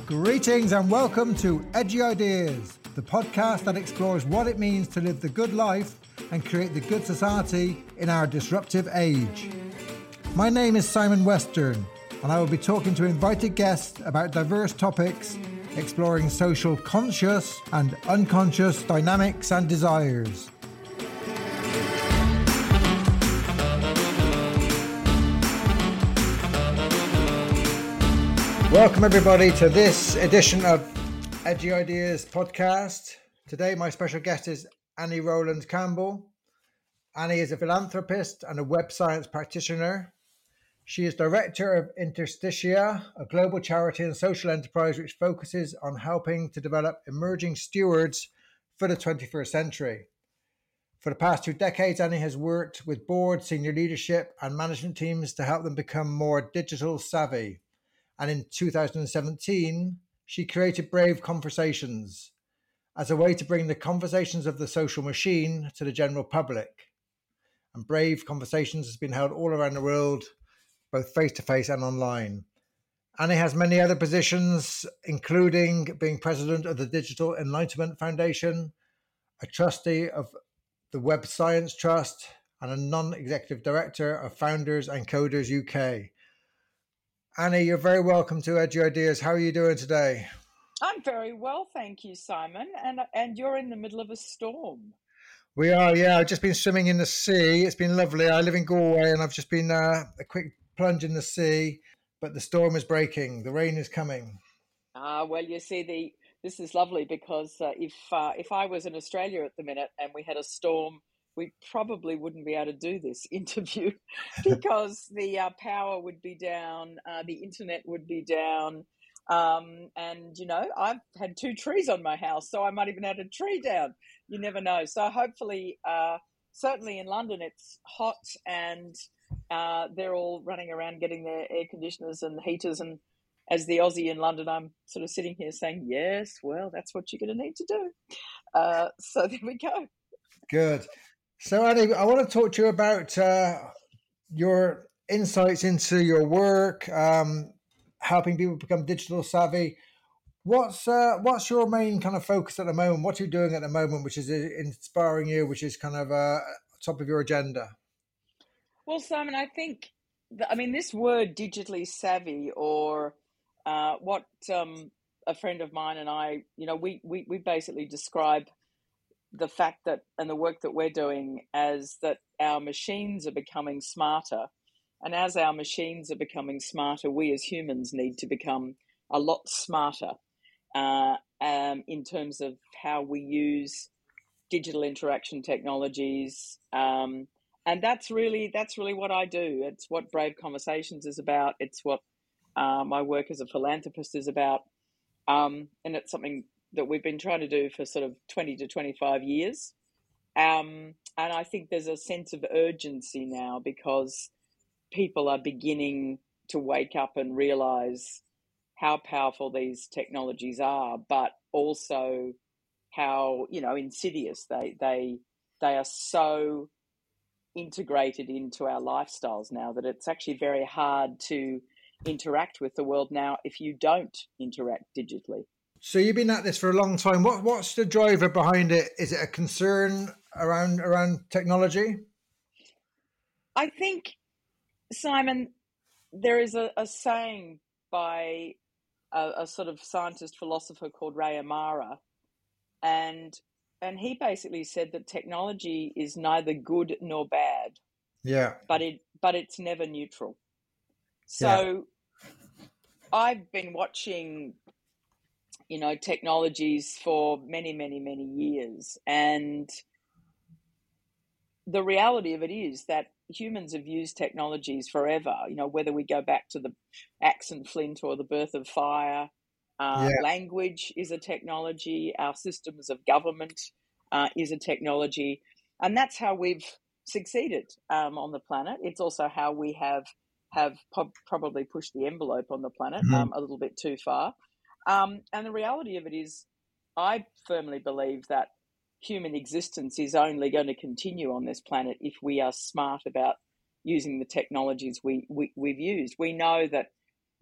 Greetings and welcome to Edgy Ideas, the podcast that explores what it means to live the good life and create the good society in our disruptive age. My name is Simon Western, and I will be talking to invited guests about diverse topics, exploring social conscious and unconscious dynamics and desires. Welcome everybody to this edition of Edgy Ideas podcast. Today my special guest is Annie Rowland Campbell. Annie is a philanthropist and a web science practitioner. She is director of Interstitia, a global charity and social enterprise which focuses on helping to develop emerging stewards for the 21st century. For the past 2 decades, Annie has worked with board, senior leadership and management teams to help them become more digital savvy. And in 2017, she created Brave Conversations as a way to bring the conversations of the social machine to the general public. And Brave Conversations has been held all around the world, both face-to-face and online. Annie has many other positions, including being president of the Digital Enlightenment Foundation, a trustee of the Web Science Trust, and a non-executive director of Founders and Coders UK. Annie, you're very welcome to Edgy Ideas. How are you doing today? I'm very well, thank you, Simon. And you're in the middle of a storm. We are, yeah. I've just been swimming in the sea. It's been lovely. I live in Galway and I've just been a quick plunge in the sea, but the storm is breaking. The rain is coming. Well, you see, this is lovely because if I was in Australia at the minute and we had a storm, we probably wouldn't be able to do this interview because the power would be down, the internet would be down. And, you know, I've had 2 trees on my house, so I might even have a tree down. You never know. So hopefully, certainly in London, it's hot and they're all running around getting their air conditioners and heaters. And as the Aussie in London, I'm sort of sitting here saying, yes, well, that's what you're going to need to do. So there we go. Good. So, Annie, I want to talk to you about your insights into your work, helping people become digital savvy. What's your main kind of focus at the moment? What are you doing at the moment, which is inspiring you, which is kind of top of your agenda? Well, Simon, I think, this word digitally savvy or what a friend of mine and I, you know, we basically describe the fact that and the work that we're doing as that our machines are becoming smarter. And as our machines are becoming smarter, we as humans need to become a lot smarter in terms of how we use digital interaction technologies. And that's really what I do. It's what Brave Conversations is about. It's what my work as a philanthropist is about. And it's something that we've been trying to do for sort of 20 to 25 years. And I think there's a sense of urgency now because people are beginning to wake up and realize how powerful these technologies are, but also how, you know, insidious they are so integrated into our lifestyles now that it's actually very hard to interact with the world now if you don't interact digitally. So you've been at this for a long time. What's the driver behind it? Is it a concern around technology? I think, Simon, there is a saying by a sort of scientist philosopher called Ray Amara, and he basically said that technology is neither good nor bad. Yeah. But it's never neutral. So yeah. I've been watching, you know, technologies for many, many, many years. And the reality of it is that humans have used technologies forever, you know, whether we go back to the axe and flint or the birth of fire. Language is a technology. Our systems of government is a technology. And that's how we've succeeded on the planet. It's also how we have probably pushed the envelope on the planet a little bit too far. And the reality of it is, I firmly believe that human existence is only going to continue on this planet if we are smart about using the technologies we've used. We know that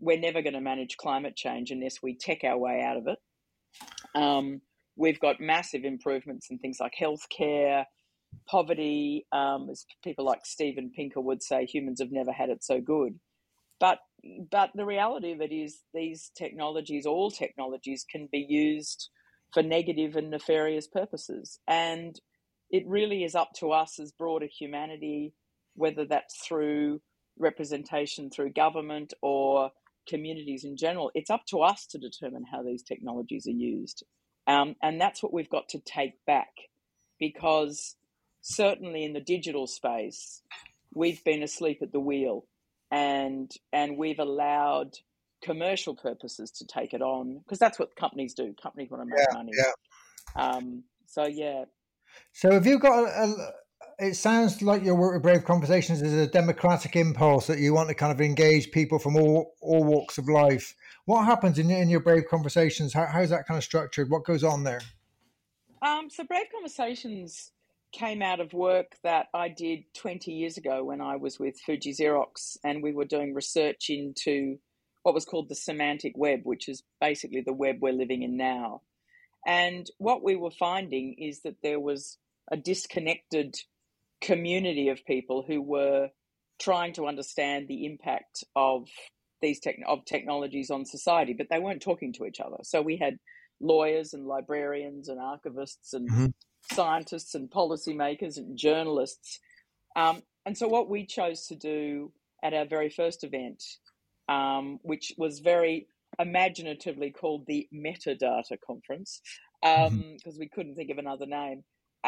we're never going to manage climate change unless we tech our way out of it. We've got massive improvements in things like healthcare, poverty. As people like Steven Pinker would say, humans have never had it so good. But the reality of it is these technologies, all technologies, can be used for negative and nefarious purposes. And it really is up to us as broader humanity, whether that's through representation through government or communities in general. It's up to us to determine how these technologies are used. And that's what we've got to take back, because certainly in the digital space, we've been asleep at the wheel, and we've allowed commercial purposes to take it on, because that's what companies do. Companies want to make money. Yeah. So, yeah. So have you got it sounds like your work with Brave Conversations is a democratic impulse that you want to kind of engage people from all walks of life. What happens in your Brave Conversations? How's that kind of structured? What goes on there? So Brave Conversations came out of work that I did 20 years ago when I was with Fuji Xerox, and we were doing research into what was called the semantic web, which is basically the web we're living in now. And what we were finding is that there was a disconnected community of people who were trying to understand the impact of these technologies on society, but they weren't talking to each other. So we had lawyers and librarians and archivists and scientists and policymakers and journalists. And so what we chose to do at our very first event, which was very imaginatively called the Metadata Conference, because we couldn't think of another name.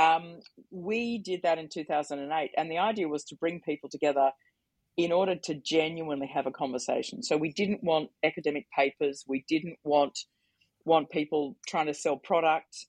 We did that in 2008, and the idea was to bring people together in order to genuinely have a conversation. So we didn't want academic papers. We didn't want people trying to sell product.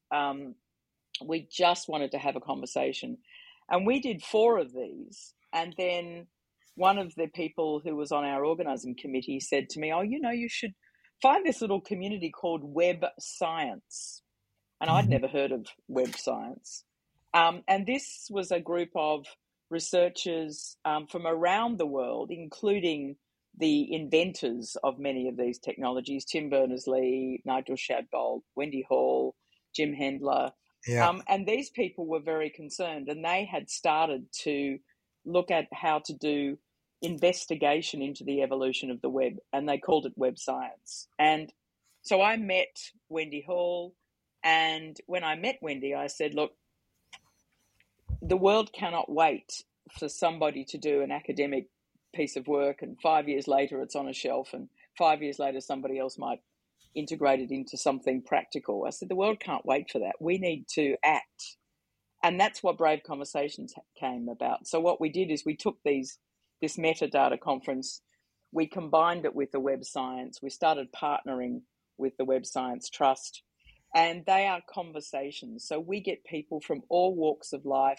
We just wanted to have a conversation. And we did 4 of these. And then one of the people who was on our organizing committee said to me, you should find this little community called Web Science. And I'd never heard of Web Science. And this was a group of researchers from around the world, including the inventors of many of these technologies, Tim Berners-Lee, Nigel Shadbolt, Wendy Hall, Jim Hendler. Yeah. And these people were very concerned, and they had started to look at how to do investigation into the evolution of the web, and they called it Web Science. And so I met Wendy Hall, and when I met Wendy, I said, look, the world cannot wait for somebody to do an academic piece of work, and 5 years later it's on a shelf, and 5 years later somebody else might integrate it into something practical. I said, the world can't wait for that. We need to act. And that's what Brave Conversations came about. So what we did is we took this metadata conference, we combined it with the Web Science. We started partnering with the Web Science Trust, and they are conversations. So we get people from all walks of life.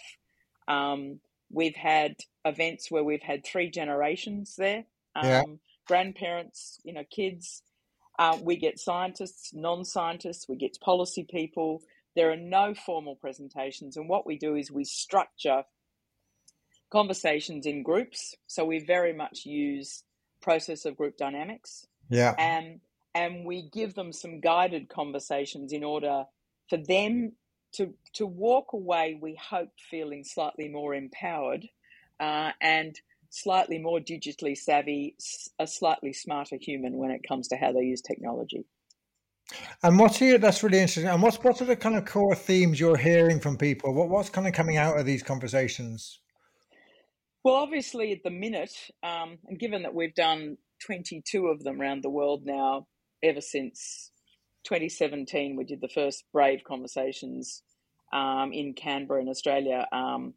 We've had events where we've had 3 generations there, grandparents, kids. We get scientists, non-scientists, we get policy people. There are no formal presentations. And what we do is we structure conversations in groups. So we very much use process of group dynamics. Yeah. And we give them some guided conversations in order for them to walk away, we hope, feeling slightly more empowered and slightly more digitally savvy, a slightly smarter human when it comes to how they use technology. And that's really interesting. And what are the kind of core themes you're hearing from people? What's kind of coming out of these conversations? Well, obviously at the minute, and given that we've done 22 of them around the world now, ever since 2017, we did the first Brave Conversations in Canberra in Australia.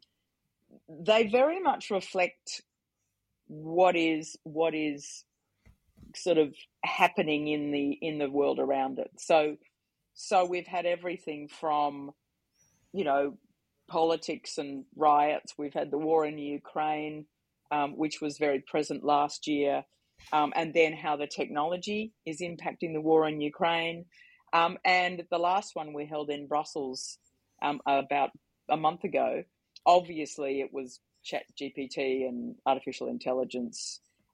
They very much reflect what is sort of happening in the world around it. So we've had everything from, politics and riots. We've had the war in Ukraine, which was very present last year, and then how the technology is impacting the war in Ukraine. And the last one we held in Brussels about a month ago, obviously it was ChatGPT and artificial intelligence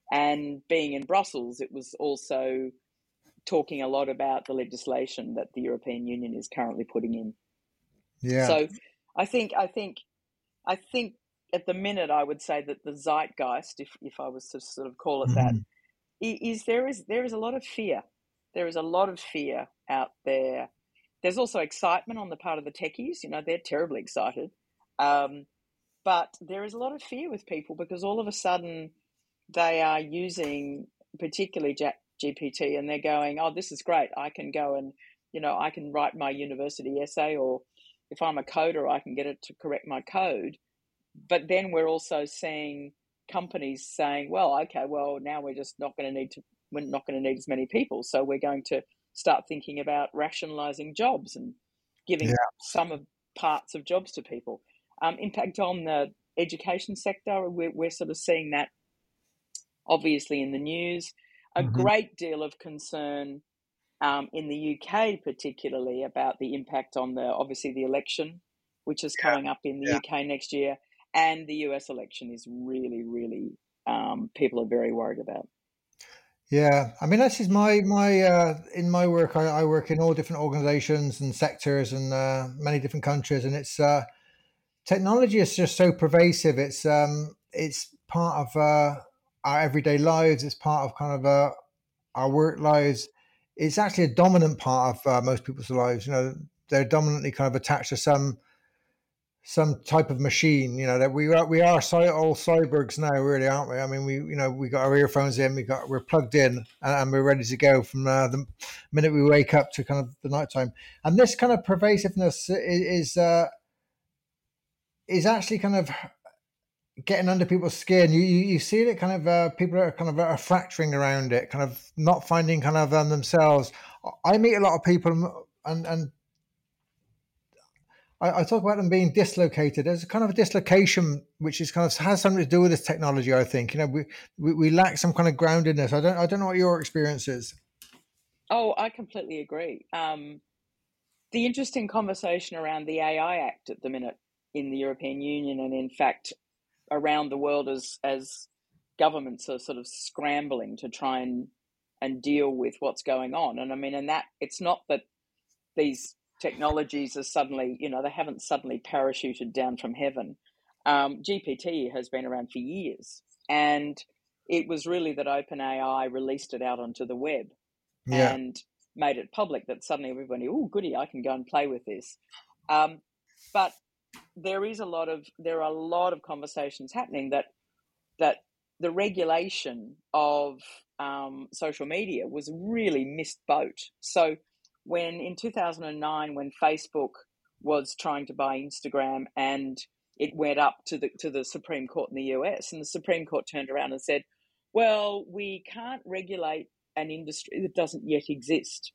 And being in Brussels, it was also talking a lot about the legislation that the European Union is currently putting in. Yeah. So I think at the minute I would say that the zeitgeist, if I was to sort of call it that, Hmm. there is a lot of fear. There is a lot of fear out there. There's also excitement on the part of the techies. They're terribly excited. But there is a lot of fear with people because all of a sudden they are using particularly GPT and they're going, oh, this is great. I can go and, I can write my university essay, or if I'm a coder, I can get it to correct my code. But then we're also seeing companies saying, well, okay, well, now we're not going to need as many people. So we're going to start thinking about rationalizing jobs and giving Yeah. some of parts of jobs to people. Impact on the education sector, we're sort of seeing that obviously in the news. A Hmm. great deal of concern in the UK, particularly about the impact on obviously the election, which is coming up in the Yeah. UK next year, and the US election is really, really people are very worried about. Yeah, I mean, this is my in my work. I work in all different organizations and sectors and many different countries, and it's technology is just so pervasive. It's part of our everyday lives. It's part of kind of our work lives. It's actually a dominant part of most people's lives. They're dominantly kind of attached to some type of machine. That we are all cyborgs now, really, aren't we? I mean, we got our earphones in, we're plugged in, and we're ready to go from the minute we wake up to kind of the nighttime. And this kind of pervasiveness is actually kind of getting under people's skin. You see it kind of people are kind of are fracturing around it, kind of not finding kind of themselves. I meet a lot of people, and I talk about them being dislocated. There's a kind of a dislocation which is kind of has something to do with this technology. I think we lack some kind of groundedness. I don't know what your experience is. Oh, I completely agree. The interesting conversation around the AI Act at the minute in the European Union, and in fact around the world, as governments are sort of scrambling to try and deal with what's going on. And I mean, and that it's not that these technologies are suddenly, they haven't suddenly parachuted down from heaven. GPT has been around for years, and it was really that OpenAI released it out onto the web Yeah, and made it public that suddenly everybody, oh, goody, I can go and play with this. But there are a lot of conversations happening that the regulation of social media was really missed boat. So when in 2009, when Facebook was trying to buy Instagram, and it went up to the Supreme Court in the US, and the Supreme Court turned around and said, well, we can't regulate an industry that doesn't yet exist.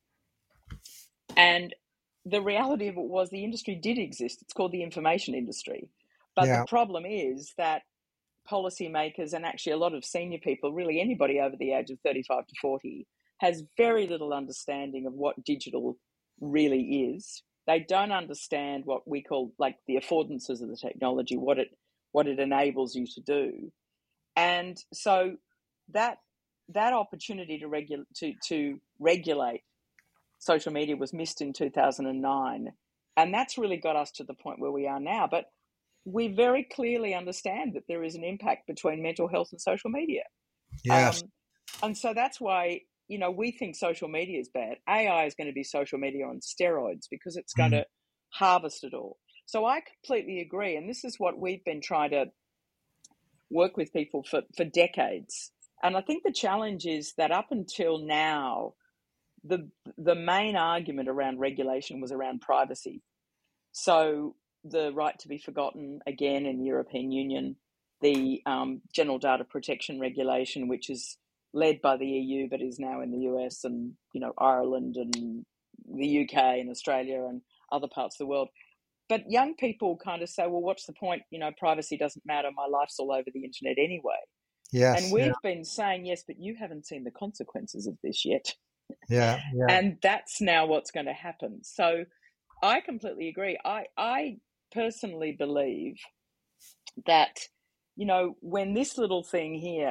And the reality of it was the industry did exist. It's called the information industry. But the yeah, problem is that policymakers, and actually a lot of senior people, really anybody over the age of 35 to 40, has very little understanding of what digital really is. They don't understand what we call like the affordances of the technology, what it enables you to do. And so that opportunity to regulate social media was missed in 2009. And that's really got us to the point where we are now. But we very clearly understand that there is an impact between mental health and social media. yes, And so that's why, we think social media is bad. AI is going to be social media on steroids because it's going mm, to harvest it all. So I completely agree. And this is what we've been trying to work with people for decades. And I think the challenge is that up until now, the main argument around regulation was around privacy. So the right to be forgotten, again, in the European Union, the General Data Protection Regulation, which is led by the EU but is now in the US and Ireland and the UK and Australia and other parts of the world. But young people kind of say, well, what's the point? Privacy doesn't matter. My life's all over the internet anyway. And yes, yeah, we've been saying, yes, but you haven't seen the consequences of this yet. yeah, yeah, And that's now what's going to happen. So I completely agree. I personally believe that, when this little thing here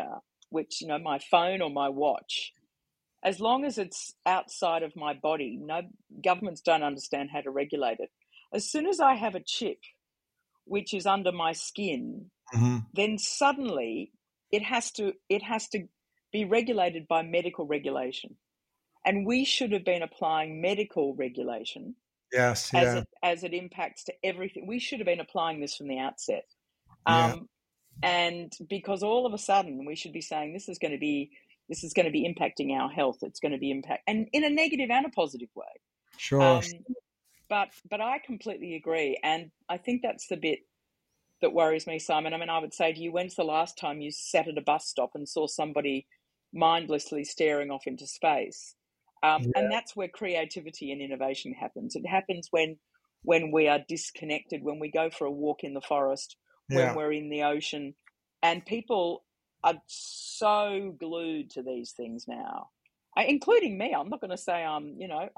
which, my phone or my watch, as long as it's outside of my body, no governments don't understand how to regulate it. As soon as I have a chip which is under my skin, then suddenly it has to be regulated by medical regulation. And we should have been applying medical regulation Yes, as it impacts to everything. We should have been applying this from the outset. Yeah. And because all of a sudden we should be saying this is going to be impacting our health. It's going to be and in a negative and a positive way. Sure. But I completely agree. And I think that's the bit that worries me, Simon. I mean, I would say to you, when's the last time you sat at a bus stop and saw somebody mindlessly staring off into space? And that's where creativity and innovation happens. It happens when we are disconnected, when we go for a walk in the forest, when we're in the ocean. And people are so glued to these things now, including me. I'm not going to say I'm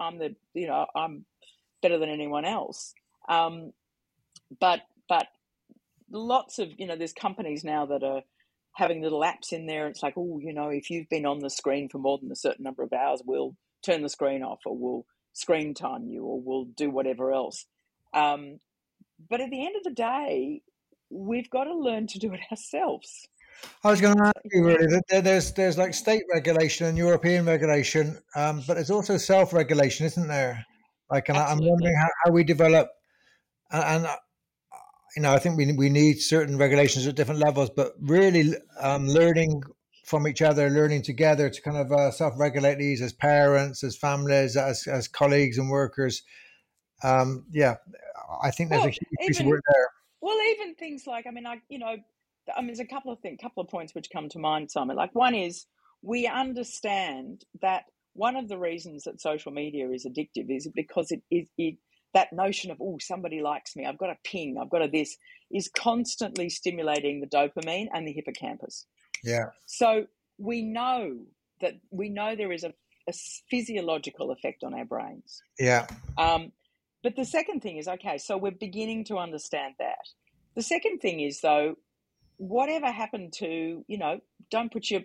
better than anyone else. But lots of, there's companies now that are having little apps in there. It's like, if you've been on the screen for more than a certain number of hours, we'll turn the screen off, or we'll screen time you, or we'll do whatever else. But at the end of the day, we've got to learn to do it ourselves. I was going to ask you, really, that there's like state regulation and European regulation, but there's also self-regulation, isn't there? Like, and I'm wondering how we develop, and I think we need certain regulations at different levels, but really learning from each other, learning together to kind of self-regulate these as parents, as families, as colleagues and workers. I think there's a huge piece of work there. Well, even things like, there's a couple of points which come to mind, Simon. Like, one is, we understand that one of the reasons that social media is addictive is because it that notion of, somebody likes me, I've got a ping, I've got a this, is constantly stimulating the dopamine and the hippocampus. Yeah. So we know there is a physiological effect on our brains. Yeah. But the second thing is, okay, so we're beginning to understand that. The second thing is, though, whatever happened to, don't put your,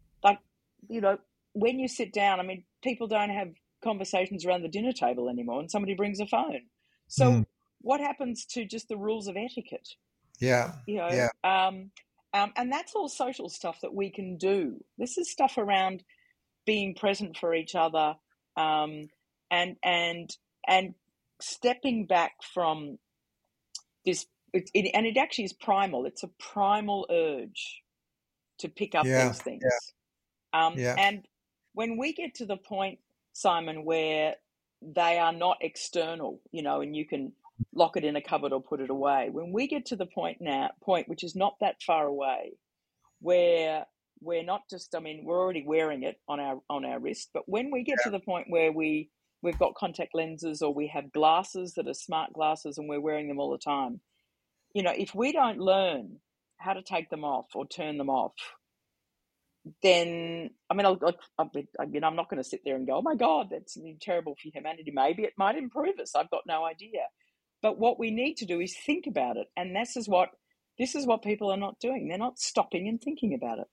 when you sit down, people don't have conversations around the dinner table anymore, and somebody brings a phone. So what happens to just the rules of etiquette? Yeah. And that's all social stuff that we can do. This is stuff around being present for each other, and stepping back from this. It actually is primal. It's a primal urge to pick up these things. And when we get to the point, Simon, where they are not external, and you can lock it in a cupboard or put it away. When we get to the point which is not that far away, where we're not just, we're already wearing it on our wrist, but when we get to the point where we've got contact lenses, or we have glasses that are smart glasses and we're wearing them all the time, if we don't learn how to take them off or turn them off, then, I'm not going to sit there and go, oh my God, that's terrible for humanity. Maybe it might improve us. I've got no idea. But what we need to do is think about it. And this is what people are not doing. They're not stopping and thinking about it.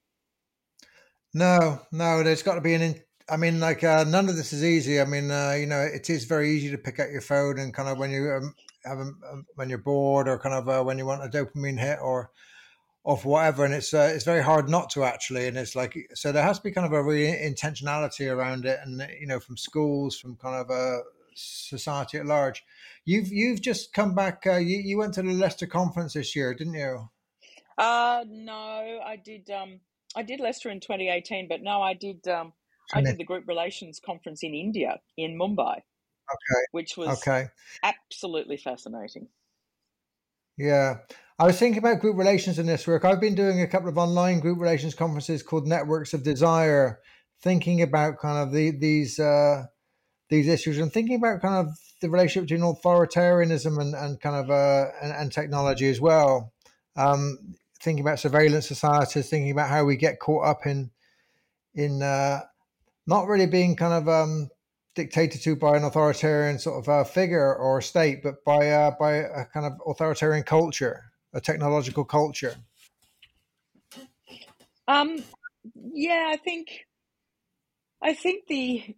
No, there's got to be none of this is easy. It is very easy to pick up your phone and kind of when you when you're bored, or kind of when you want a dopamine hit or whatever, and it's very hard not to, actually. And it's like, so there has to be kind of a real intentionality around it, and from schools, from kind of society at large. You've just come back. You went to the Leicester conference this year, didn't you? No, I did. I did Leicester in 2018, but no, I did. I did the Group Relations conference in India, in Mumbai. Okay. Which was absolutely fascinating. Yeah. I was thinking about group relations in this work. I've been doing a couple of online group relations conferences called Networks of Desire, thinking about kind of these issues, and thinking about kind of the relationship between authoritarianism and kind of and technology as well. Thinking about surveillance societies, thinking about how we get caught up in not really being kind of dictated to by an authoritarian sort of figure or state, but by a kind of authoritarian culture, a technological culture. Yeah, I think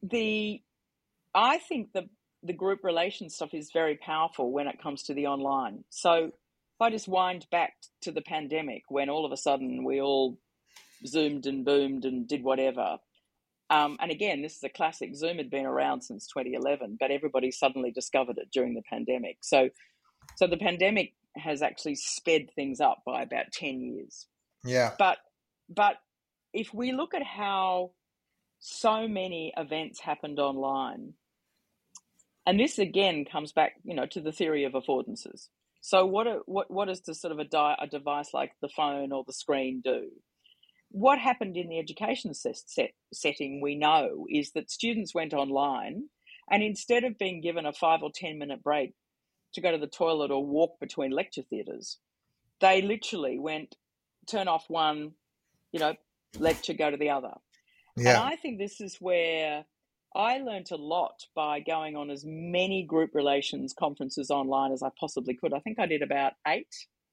the group relation stuff is very powerful when it comes to the online. So if I just wind back to the pandemic, when all of a sudden we all zoomed and boomed and did whatever. And again, this is a classic. Zoom had been around since 2011, but everybody suddenly discovered it during the pandemic. So the pandemic has actually sped things up by about 10 years. Yeah. But but if we look at how so many events happened online, and this again comes back, to the theory of affordances. So what does the sort of a device like the phone or the screen do? What happened in the education setting, we know, is that students went online, and instead of being given a 5 or 10 minute break to go to the toilet or walk between lecture theatres, they literally went, turn off one, lecture, go to the other. And Yeah. I think this is where I learnt a lot by going on as many group relations conferences online as I possibly could. I think I did about 8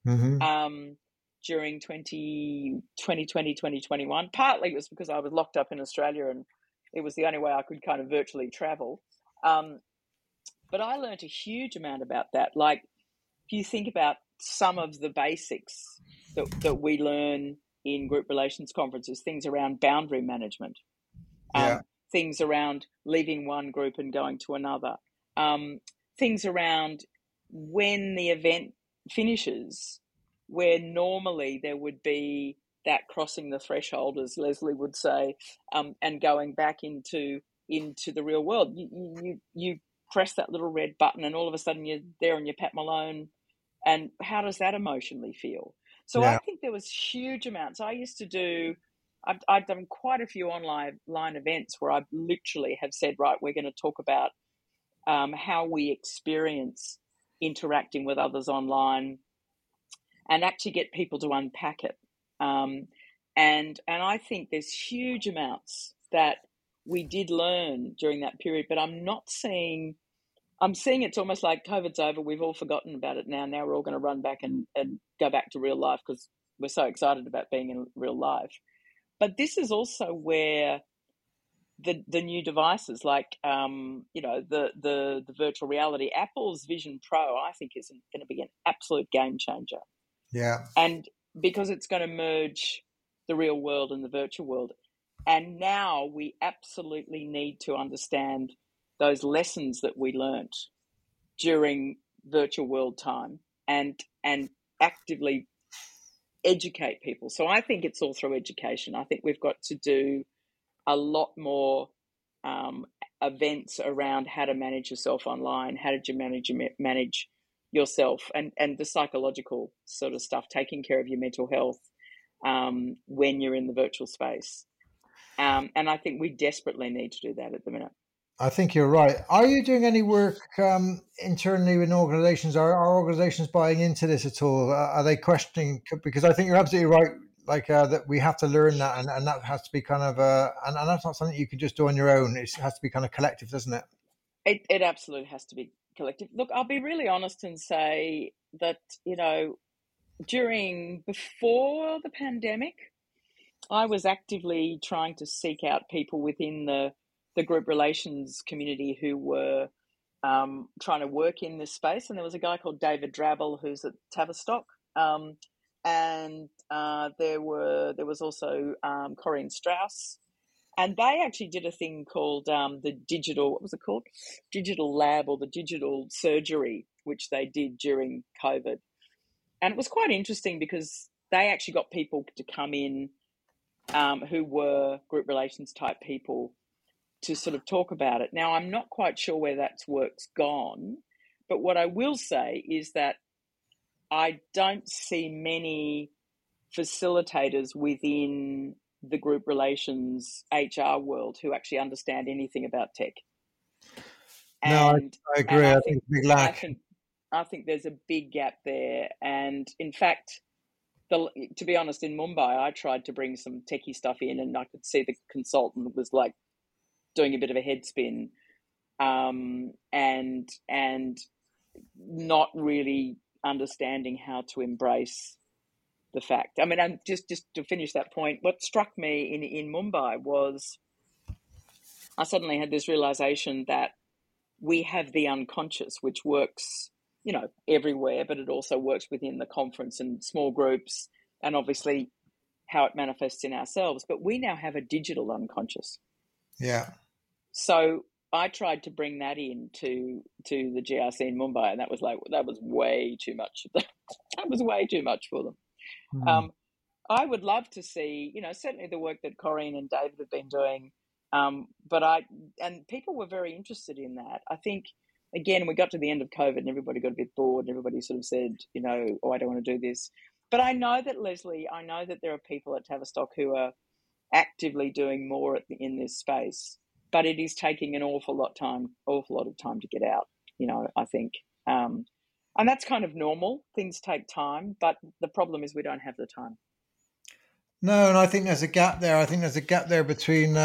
during 2020, 2021. Partly it was because I was locked up in Australia and it was the only way I could kind of virtually travel. But I learnt a huge amount about that. Like, if you think about some of the basics that we learn in group relations conferences, things around boundary management, Yeah. things around leaving one group and going to another, things around when the event finishes, where normally there would be that crossing the threshold, as Leslie would say, and going back into the real world. You press that little red button, and all of a sudden you're there and you're Pat Malone. And how does that emotionally feel? So Yeah. I think there was huge amounts. I've done quite a few online events where I literally have said, right, we're going to talk about how we experience interacting with others online, and actually get people to unpack it. And I think there's huge amounts that we did learn during that period, but I'm seeing it's almost like COVID's over. We've all forgotten about it now. Now we're all going to run back and go back to real life because we're so excited about being in real life. But this is also where the new devices, like the virtual reality, Apple's Vision Pro, I think is going to be an absolute game changer. Yeah. And because it's going to merge the real world and the virtual world. And now we absolutely need to understand those lessons that we learnt during virtual world time and actively educate people. So I think it's all through education. I think we've got to do a lot more events around how to manage yourself online, how did you manage yourself, and the psychological sort of stuff, taking care of your mental health when you're in the virtual space. And I think we desperately need to do that at the minute. I think you're right. Are you doing any work internally in organizations? Are organizations buying into this at all? Are they questioning? Because I think you're absolutely right. Like that, we have to learn that, and that has to be kind of and that's not something you can just do on your own. It has to be kind of collective, doesn't it? It absolutely has to be collective. Look, I'll be really honest and say that, before the pandemic, I was actively trying to seek out people within the group relations community who were trying to work in this space. And there was a guy called David Drabble who's at Tavistock. And there was also Corinne Strauss. And they actually did a thing called the digital, what was it called? Digital lab, or the digital surgery, which they did during COVID. And it was quite interesting because they actually got people to come in who were group relations type people to sort of talk about it. Now, I'm not quite sure where that work's gone, but what I will say is that I don't see many facilitators within the group relations HR world who actually understand anything about tech. No, And I agree. I think think it's a big I lack. think I think there's a big gap there. And in fact, to be honest, in Mumbai, I tried to bring some techie stuff in, and I could see the consultant was like doing a bit of a head spin, and not really understanding how to embrace the fact. I mean, and just to finish that point, what struck me in Mumbai was I suddenly had this realization that we have the unconscious, which works, everywhere, but it also works within the conference and small groups, and obviously how it manifests in ourselves. But we now have a digital unconscious. Yeah. So I tried to bring that in to the GRC in Mumbai, and that was way too much. That was way too much for them. Mm. I would love to see, certainly the work that Corinne and David have been doing. And people were very interested in that. I think, again, we got to the end of COVID and everybody got a bit bored and everybody sort of said, oh, I don't want to do this. But I know that, Leslie, there are people at Tavistock who are actively doing more in this space, but it is taking an awful lot of time to get out, I think. And that's kind of normal. Things take time, but the problem is we don't have the time. No, and I think there's a gap there. I think there's a gap there between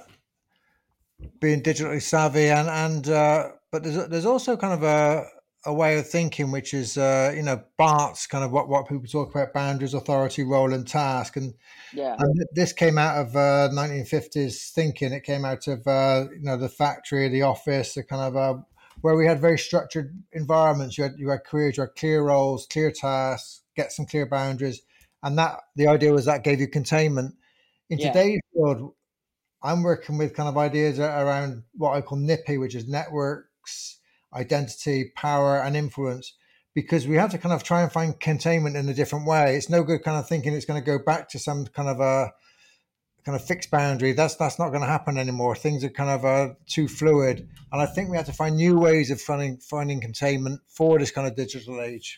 being digitally savvy and but there's also kind of a way of thinking which is Bart's kind of what people talk about: boundaries, authority, role, and task. And this came out of 1950s thinking. It came out of the factory, the office, the kind of where we had very structured environments. You had careers, you had clear roles, clear tasks, get some clear boundaries, and that the idea was that gave you containment. In today's world, I'm working with kind of ideas around what I call NIPI, which is networks, identity, power, and influence, because we have to kind of try and find containment in a different way. It's no good kind of thinking it's going to go back to some kind of a fixed boundary. That's not going to happen anymore. Things are kind of too fluid, and I think we have to find new ways of finding containment for this kind of digital age.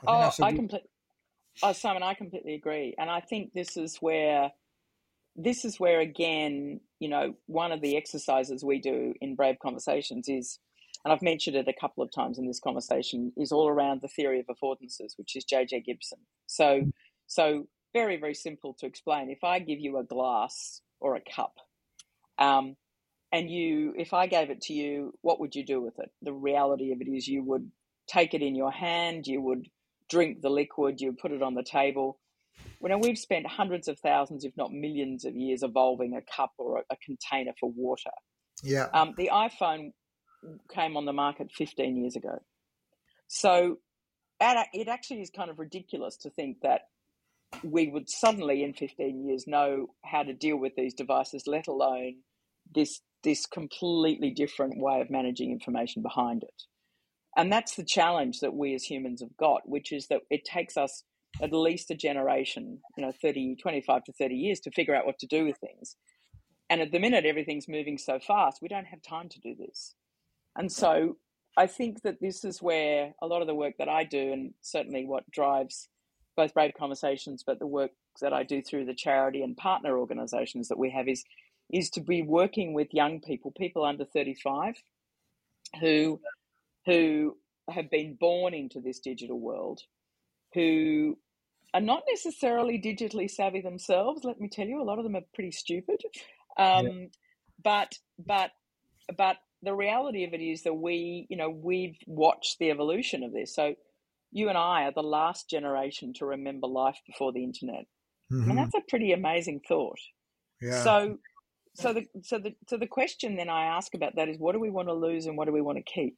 Simon, I completely agree, and I think this is where again, one of the exercises we do in Brave Conversations is, and I've mentioned it a couple of times in this conversation, is all around the theory of affordances, which is J.J. Gibson. So very, very simple to explain. If I give you a glass or a cup, and if I gave it to you, what would you do with it? The reality of it is you would take it in your hand, you would drink the liquid, you would put it on the table. We've spent hundreds of thousands, if not millions of years evolving a cup or a container for water. Yeah. The iPhone came on the market 15 years ago. So it actually is kind of ridiculous to think that we would suddenly in 15 years know how to deal with these devices, let alone this completely different way of managing information behind it. And that's the challenge that we as humans have got, which is that it takes us at least a generation, 25 to 30 years to figure out what to do with things. And at the minute, everything's moving so fast, we don't have time to do this. And so I think that this is where a lot of the work that I do, and certainly what drives both Brave Conversations, but the work that I do through the charity and partner organisations that we have is to be working with young people under 35 who have been born into this digital world, who are not necessarily digitally savvy themselves. Let me tell you, a lot of them are pretty stupid. But the reality of it is that we've watched the evolution of this. So you and I are the last generation to remember life before the internet. Mm-hmm. I mean, that's a pretty amazing thought. Yeah. So the question then I ask about that is, what do we want to lose and what do we want to keep?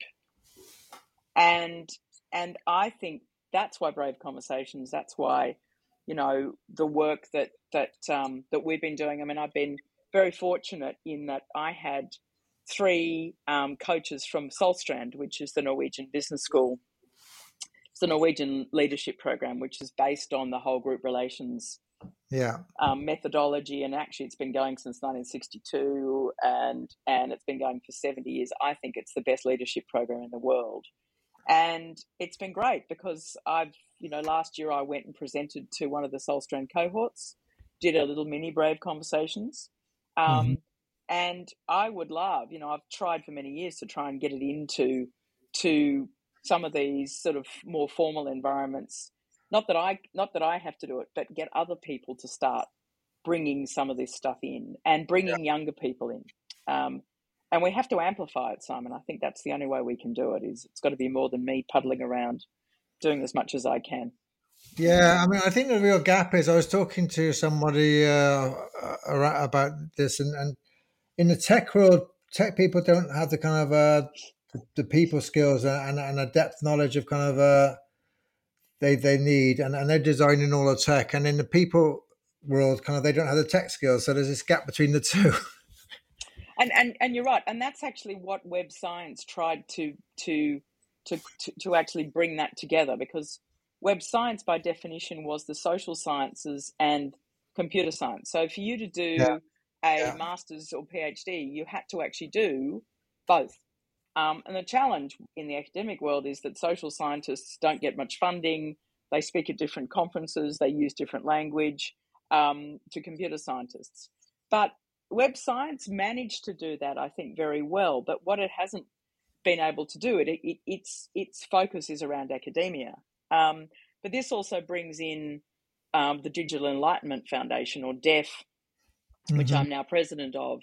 And I think that's why Brave Conversations, that's why, the work that we've been doing. I mean, I've been very fortunate in that I had 3 coaches from Solstrand, which is the Norwegian business school. It's the Norwegian leadership program, which is based on the whole group relations methodology. And actually, it's been going since 1962 and it's been going for 70 years. I think it's the best leadership program in the world. And it's been great because last year I went and presented to one of the Solstrand cohorts, did a little mini Brave Conversations. And I would love, I've tried for many years to try and get it into some of these sort of more formal environments. Not that I have to do it, but get other people to start bringing some of this stuff in and bringing younger people in. And we have to amplify it, Simon. I think that's the only way we can do it. It's got to be more than me puddling around doing as much as I can. Yeah, I mean, I think the real gap is I was talking to somebody about this, and in the tech world, tech people don't have the kind of the people skills and a depth knowledge of kind of they need, and they're designing all the tech, and in the people world, kind of they don't have the tech skills, so there's this gap between the two. And you're right, and that's actually what Web Science tried to actually bring that together, because Web Science by definition was the social sciences and computer science. So for you to Yeah, do a yeah, master's or PhD, you had to actually do both. And the challenge in the academic world is that social scientists don't get much funding. They speak at different conferences. They use different language to computer scientists. But Web Science managed to do that, I think, very well. But what it hasn't been able to do, its focus is around academia. But this also brings in the Digital Enlightenment Foundation, or DEF, which hmm I'm now president of,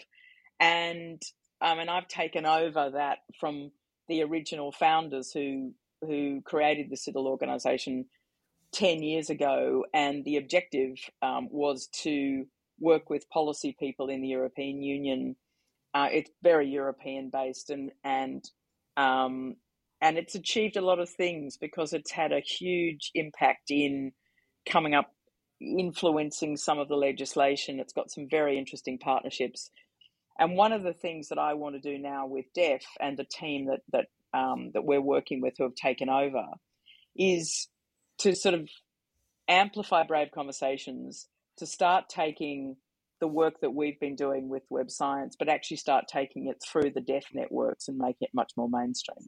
and I've taken over that from the original founders who created this little organization 10 years ago. And the objective was to work with policy people in the European Union. It's very European based, um, and it's achieved a lot of things because it's had a huge impact in coming up, influencing some of the legislation. It's got some very interesting partnerships. And one of the things that I want to do now with DEF and the team that we're working with, who have taken over, is to sort of amplify Brave Conversations, to start taking the work that we've been doing with Web Science, but actually start taking it through the DEF networks and making it much more mainstream.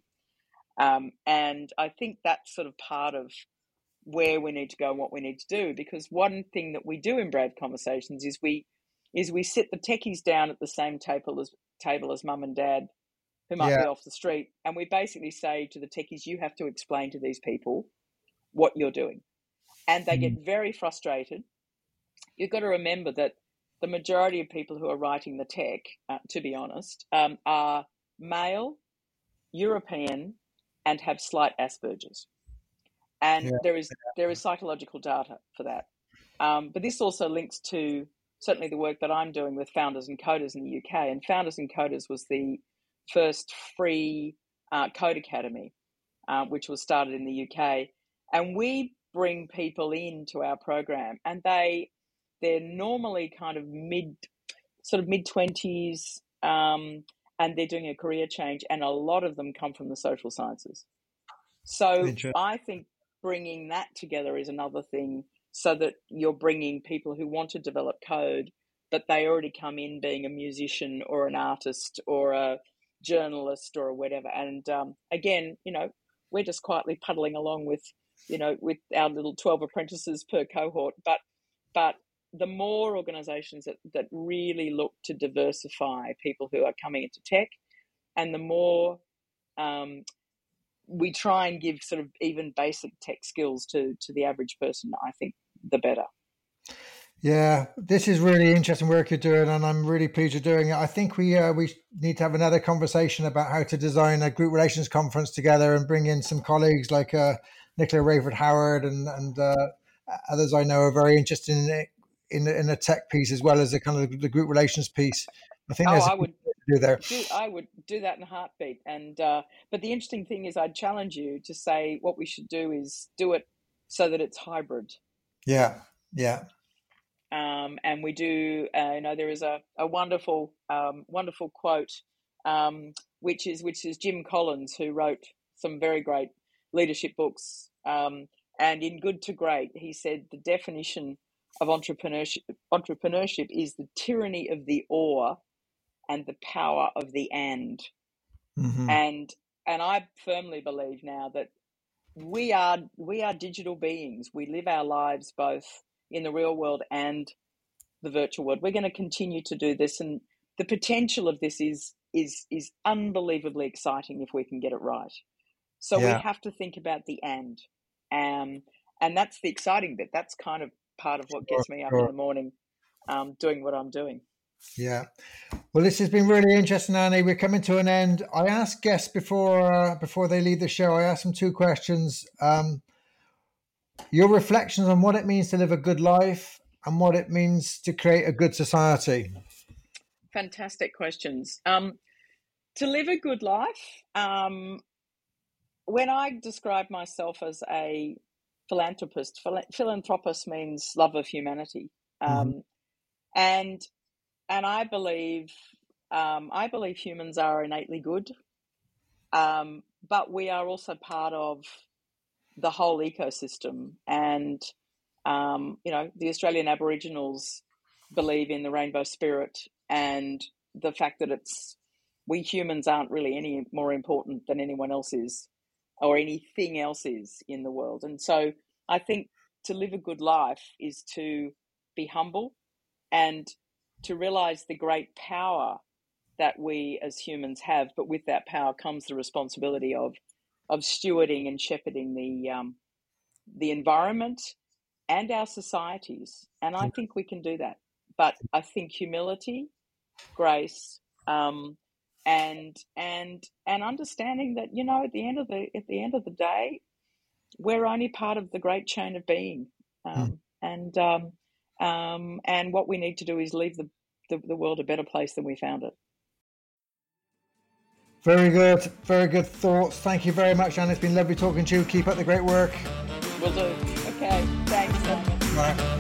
And I think that's sort of part of where we need to go and what we need to do, because one thing that we do in Brave Conversations is we sit the techies down at the same table as mum and dad who might yeah, be off the street, and we basically say to the techies, you have to explain to these people what you're doing. And they get mm, very frustrated. You've got to remember that the majority of people who are writing the tech, to be honest, are male, European, and have slight Asperger's. And yeah, there is psychological data for that. But this also links to certainly the work that I'm doing with Founders and Coders in the UK. And Founders and Coders was the first free code academy, which was started in the UK. And we bring people into our program, and they're normally kind of mid-20s, and they're doing a career change, and a lot of them come from the social sciences. So interesting. I think bringing that together is another thing, so that you're bringing people who want to develop code, but they already come in being a musician or an artist or a journalist or whatever. And again, we're just quietly puddling along with our little 12 apprentices per cohort. But the more organizations that really look to diversify people who are coming into tech, and the more we try and give sort of even basic tech skills to the average person, I think the better. Yeah, this is really interesting work you're doing, and I'm really pleased you're doing it. I think we need to have another conversation about how to design a group relations conference together and bring in some colleagues like Nicola Rayford Howard and others I know are very interested in it, in the tech piece as well as the kind of the group relations piece. I think Oh, there's a good thing to do there. I would do that in a heartbeat. And but the interesting thing is, I'd challenge you to say what we should do is do it so that it's hybrid. Yeah, yeah, And we do, there is a wonderful wonderful quote, which is Jim Collins, who wrote some very great leadership books. And in Good to Great, he said the definition of entrepreneurship is the tyranny of the or and the power of the and. hmm And I firmly believe now that we are digital beings. We live our lives both in the real world and the virtual world. We're going to continue to do this, and the potential of this is unbelievably exciting if we can get it right. So we yeah. have to think about the and that's the exciting bit. That's kind of part of what Sure, gets me up in sure. the morning, doing what I'm doing. Yeah. Well, this has been really interesting, Annie. We're coming to an end. I ask guests before they leave the show. I ask them two questions. Your reflections on what it means to live a good life and what it means to create a good society. Fantastic questions. To live a good life, when I describe myself as a philanthropist, philanthropist means love of humanity, Mm-hmm. and I believe humans are innately good, but we are also part of the whole ecosystem. And the Australian Aboriginals believe in the rainbow spirit, and the fact that we humans aren't really any more important than anyone else is, or anything else is in the world. And so I think to live a good life is to be humble and to realize the great power that we as humans have, but with that power comes the responsibility of stewarding and shepherding the environment and our societies. And I think we can do that. But I think humility, grace, and understanding that, at the end of the day, we're only part of the great chain of being. And what we need to do is leave the world a better place than we found it. Very good thoughts. Thank you very much, Anne. It's been lovely talking to you. Keep up the great work. Will do. Okay, thanks, Simon. Bye.